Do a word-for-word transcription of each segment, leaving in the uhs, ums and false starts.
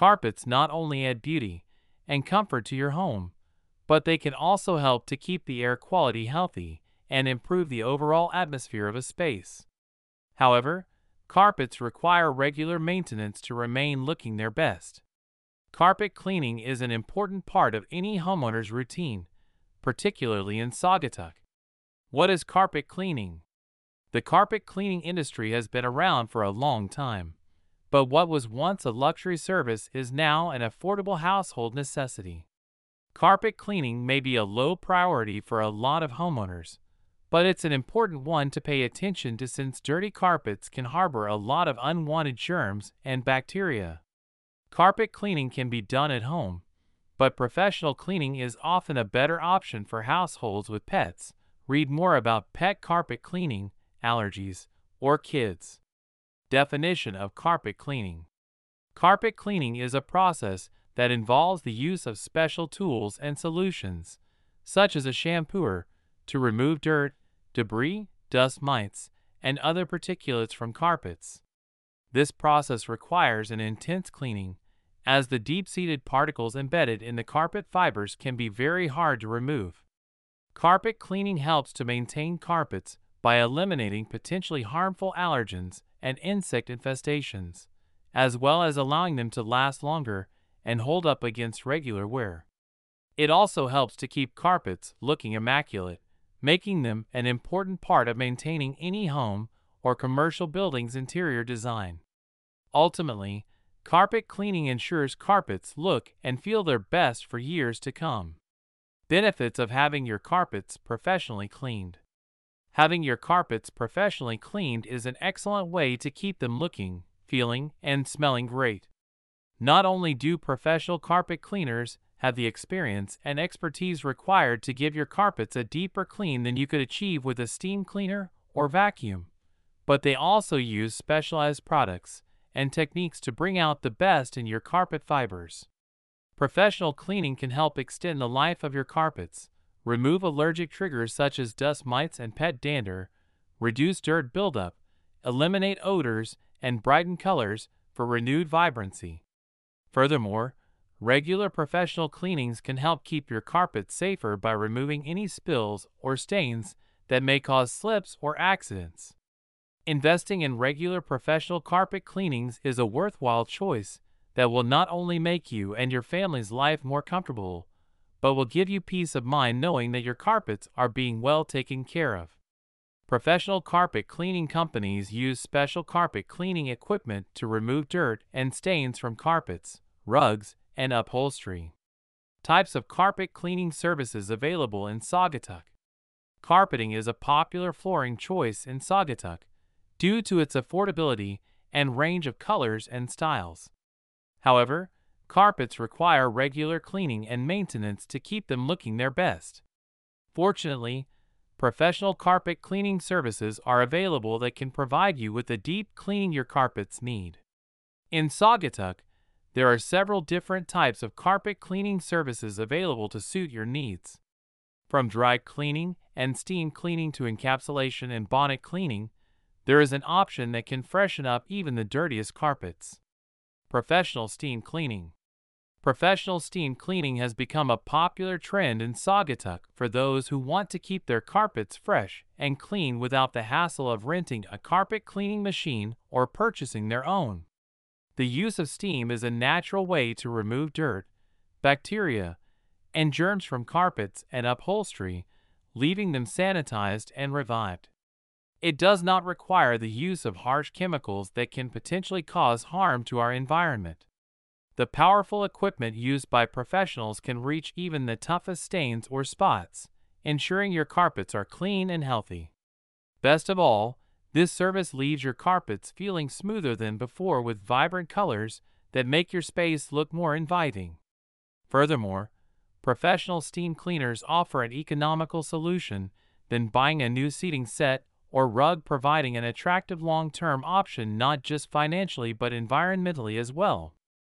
Carpets not only add beauty and comfort to your home, but they can also help to keep the air quality healthy and improve the overall atmosphere of a space. However, carpets require regular maintenance to remain looking their best. Carpet cleaning is an important part of any homeowner's routine, particularly in Saugatuck. What is carpet cleaning? The carpet cleaning industry has been around for a long time, but what was once a luxury service is now an affordable household necessity. Carpet cleaning may be a low priority for a lot of homeowners, but it's an important one to pay attention to since dirty carpets can harbor a lot of unwanted germs and bacteria. Carpet cleaning can be done at home, but professional cleaning is often a better option for households with pets. Read more about pet carpet cleaning, allergies, or kids. Definition of carpet cleaning. Carpet cleaning is a process that involves the use of special tools and solutions, such as a shampooer, to remove dirt, debris, dust mites, and other particulates from carpets. This process requires an intense cleaning, as the deep-seated particles embedded in the carpet fibers can be very hard to remove. Carpet cleaning helps to maintain carpets by eliminating potentially harmful allergens and insect infestations, as well as allowing them to last longer and hold up against regular wear. It also helps to keep carpets looking immaculate, making them an important part of maintaining any home or commercial building's interior design. Ultimately, carpet cleaning ensures carpets look and feel their best for years to come. Benefits of having your carpets professionally cleaned. Having your carpets professionally cleaned is an excellent way to keep them looking, feeling, and smelling great. Not only do professional carpet cleaners have the experience and expertise required to give your carpets a deeper clean than you could achieve with a steam cleaner or vacuum, but they also use specialized products and techniques to bring out the best in your carpet fibers. Professional cleaning can help extend the life of your carpets, remove allergic triggers such as dust mites and pet dander, reduce dirt buildup, eliminate odors, and brighten colors for renewed vibrancy. Furthermore, regular professional cleanings can help keep your carpet safer by removing any spills or stains that may cause slips or accidents. Investing in regular professional carpet cleanings is a worthwhile choice that will not only make you and your family's life more comfortable, but will give you peace of mind knowing that your carpets are being well taken care of. Professional carpet cleaning companies use special carpet cleaning equipment to remove dirt and stains from carpets, rugs, and upholstery. Types of carpet cleaning services available in Saugatuck. Carpeting is a popular flooring choice in Saugatuck due to its affordability and range of colors and styles. However, carpets require regular cleaning and maintenance to keep them looking their best. Fortunately, professional carpet cleaning services are available that can provide you with the deep cleaning your carpets need. In Saugatuck, there are several different types of carpet cleaning services available to suit your needs. From dry cleaning and steam cleaning to encapsulation and bonnet cleaning, there is an option that can freshen up even the dirtiest carpets. Professional steam cleaning. Professional steam cleaning has become a popular trend in Saugatuck for those who want to keep their carpets fresh and clean without the hassle of renting a carpet cleaning machine or purchasing their own. The use of steam is a natural way to remove dirt, bacteria, and germs from carpets and upholstery, leaving them sanitized and revived. It does not require the use of harsh chemicals that can potentially cause harm to our environment. The powerful equipment used by professionals can reach even the toughest stains or spots, ensuring your carpets are clean and healthy. Best of all, this service leaves your carpets feeling smoother than before with vibrant colors that make your space look more inviting. Furthermore, professional steam cleaners offer an economical solution than buying a new seating set or rug, providing an attractive long-term option not just financially but environmentally as well.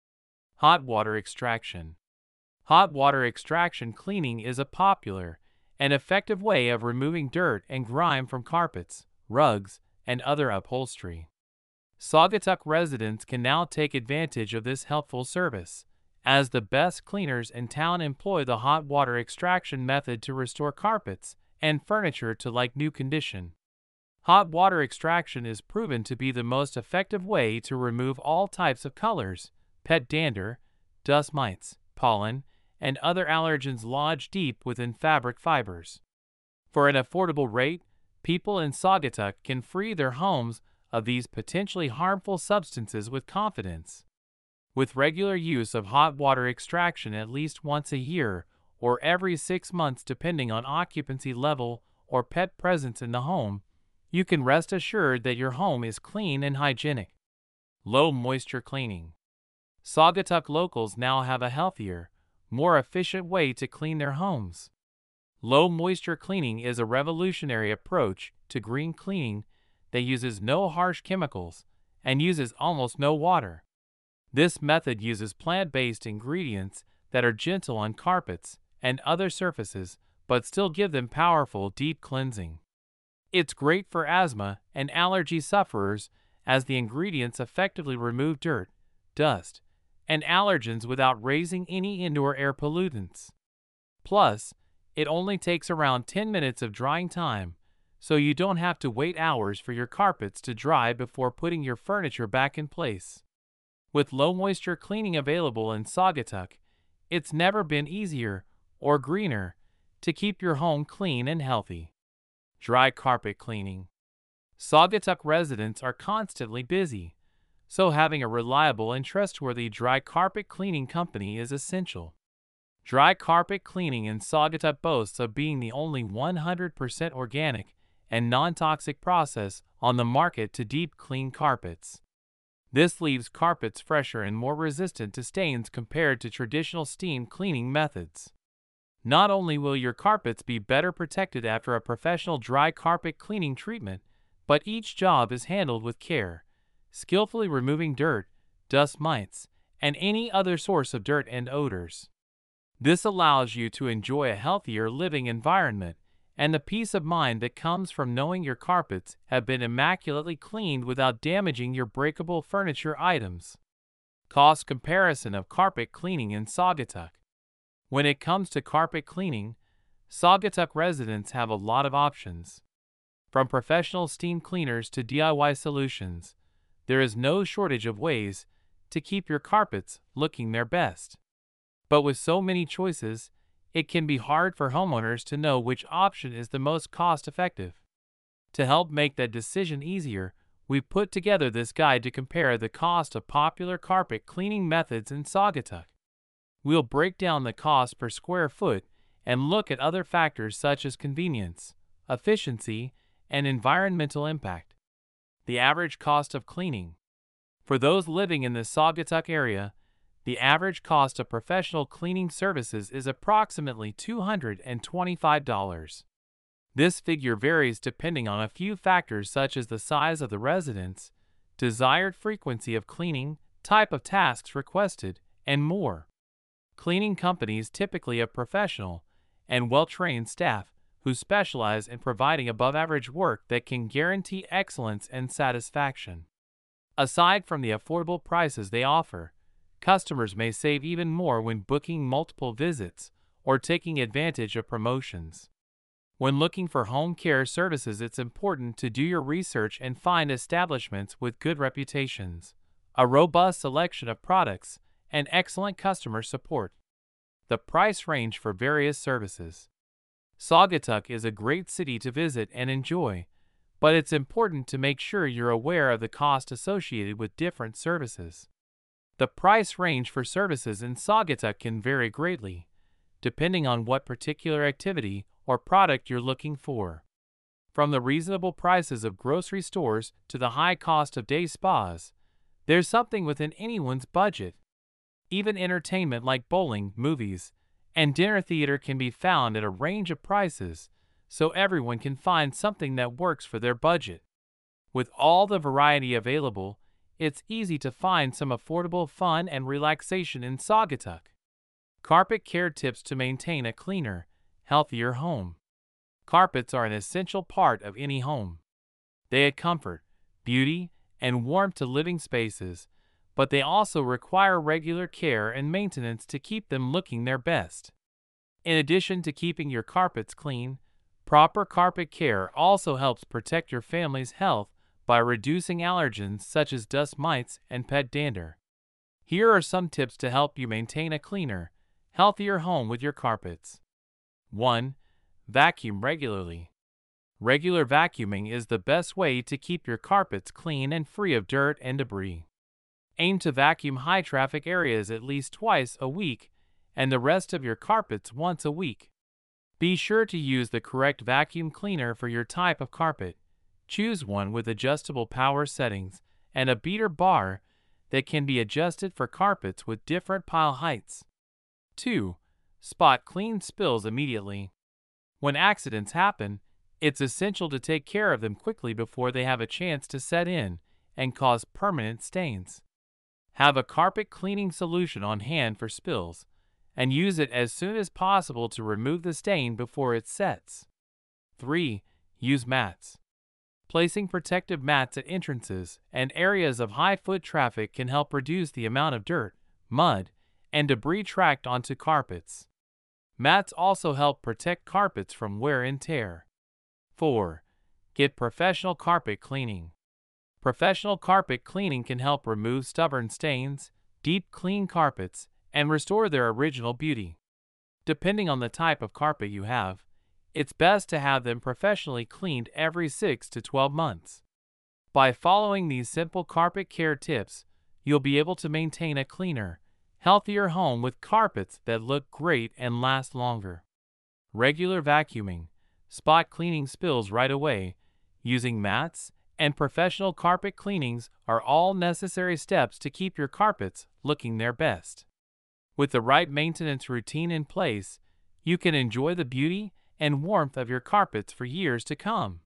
Hot water extraction. Hot water extraction cleaning is a popular and effective way of removing dirt and grime from carpets, rugs, and other upholstery. Saugatuck residents can now take advantage of this helpful service, as the best cleaners in town employ the hot water extraction method to restore carpets and furniture to like new condition. Hot water extraction is proven to be the most effective way to remove all types of colors, pet dander, dust mites, pollen, and other allergens lodged deep within fabric fibers. For an affordable rate, people in Saugatuck can free their homes of these potentially harmful substances with confidence. With regular use of hot water extraction at least once a year or every six months depending on occupancy level or pet presence in the home, you can rest assured that your home is clean and hygienic. Low moisture cleaning. Saugatuck locals now have a healthier, more efficient way to clean their homes. Low moisture cleaning is a revolutionary approach to green cleaning that uses no harsh chemicals and uses almost no water. This method uses plant-based ingredients that are gentle on carpets and other surfaces but still give them powerful deep cleansing. It's great for asthma and allergy sufferers as the ingredients effectively remove dirt, dust, and allergens without raising any indoor air pollutants. Plus, it only takes around ten minutes of drying time, so you don't have to wait hours for your carpets to dry before putting your furniture back in place. With low moisture cleaning available in Saugatuck, it's never been easier or greener to keep your home clean and healthy. Dry carpet cleaning. Saugatuck residents are constantly busy, so having a reliable and trustworthy dry carpet cleaning company is essential. Dry carpet cleaning in Saugatuck boasts of being the only one hundred percent organic and non-toxic process on the market to deep clean carpets. This leaves carpets fresher and more resistant to stains compared to traditional steam cleaning methods. Not only will your carpets be better protected after a professional dry carpet cleaning treatment, but each job is handled with care, skillfully removing dirt, dust mites, and any other source of dirt and odors. This allows you to enjoy a healthier living environment and the peace of mind that comes from knowing your carpets have been immaculately cleaned without damaging your breakable furniture items. Cost comparison of carpet cleaning in Saugatuck. When it comes to carpet cleaning, Saugatuck residents have a lot of options. From professional steam cleaners to D I Y solutions, there is no shortage of ways to keep your carpets looking their best. But with so many choices, it can be hard for homeowners to know which option is the most cost-effective. To help make that decision easier, we've put together this guide to compare the cost of popular carpet cleaning methods in Saugatuck. We'll break down the cost per square foot and look at other factors such as convenience, efficiency, and environmental impact. The average cost of cleaning. For those living in the Saugatuck area, the average cost of professional cleaning services is approximately two hundred twenty-five dollars. This figure varies depending on a few factors such as the size of the residence, desired frequency of cleaning, type of tasks requested, and more. Cleaning companies typically have professional and well-trained staff who specialize in providing above-average work that can guarantee excellence and satisfaction. Aside from the affordable prices they offer, customers may save even more when booking multiple visits or taking advantage of promotions. When looking for home care services, it's important to do your research and find establishments with good reputations, a robust selection of products, and excellent customer support. The price range for various services. Saugatuck is a great city to visit and enjoy, but it's important to make sure you're aware of the cost associated with different services. The price range for services in Saugatuck can vary greatly, depending on what particular activity or product you're looking for. From the reasonable prices of grocery stores to the high cost of day spas, there's something within anyone's budget. Even entertainment like bowling, movies, and dinner theater can be found at a range of prices, so everyone can find something that works for their budget. With all the variety available, it's easy to find some affordable fun and relaxation in Saugatuck. Carpet care tips to maintain a cleaner, healthier home. Carpets are an essential part of any home. They add comfort, beauty, and warmth to living spaces, but they also require regular care and maintenance to keep them looking their best. In addition to keeping your carpets clean, proper carpet care also helps protect your family's health by reducing allergens such as dust mites and pet dander. Here are some tips to help you maintain a cleaner, healthier home with your carpets. one. Vacuum regularly. Regular vacuuming is the best way to keep your carpets clean and free of dirt and debris. Aim to vacuum high-traffic areas at least twice a week and the rest of your carpets once a week. Be sure to use the correct vacuum cleaner for your type of carpet. Choose one with adjustable power settings and a beater bar that can be adjusted for carpets with different pile heights. two. Spot clean spills immediately. When accidents happen, it's essential to take care of them quickly before they have a chance to set in and cause permanent stains. Have a carpet cleaning solution on hand for spills, and use it as soon as possible to remove the stain before it sets. three. Use mats. Placing protective mats at entrances and areas of high foot traffic can help reduce the amount of dirt, mud, and debris tracked onto carpets. Mats also help protect carpets from wear and tear. four. Get professional carpet cleaning. Professional carpet cleaning can help remove stubborn stains, deep clean carpets, and restore their original beauty. Depending on the type of carpet you have, it's best to have them professionally cleaned every six to twelve months. By following these simple carpet care tips, you'll be able to maintain a cleaner, healthier home with carpets that look great and last longer. Regular vacuuming, spot cleaning spills right away, using mats, and professional carpet cleanings are all necessary steps to keep your carpets looking their best. With the right maintenance routine in place, you can enjoy the beauty and warmth of your carpets for years to come.